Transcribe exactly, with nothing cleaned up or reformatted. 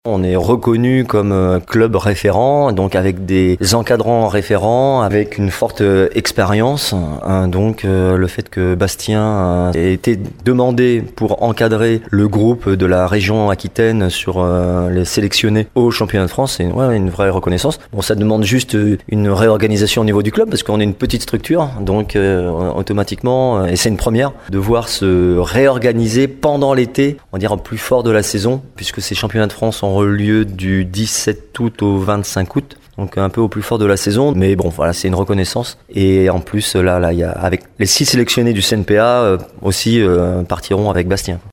On est reconnu comme club référent, donc avec des encadrants référents, avec une forte expérience. Donc le fait que Bastien ait été demandé pour encadrer le groupe de la région Aquitaine sur les sélectionnés au championnat de France, c'est ouais, une vraie reconnaissance. Bon, ça demande juste une réorganisation au niveau du club parce qu'on est une petite structure, donc euh, automatiquement, et c'est une première, de voir se réorganiser pendant l'été, on va dire au plus fort de la saison, puisque ces championnats de France ont lieu du dix-sept août au vingt-cinq août, donc un peu au plus fort de la saison, mais bon voilà, c'est une reconnaissance. Et en plus là, là il y a avec les six sélectionnés du C N P A euh, aussi euh, partiront avec Bastien.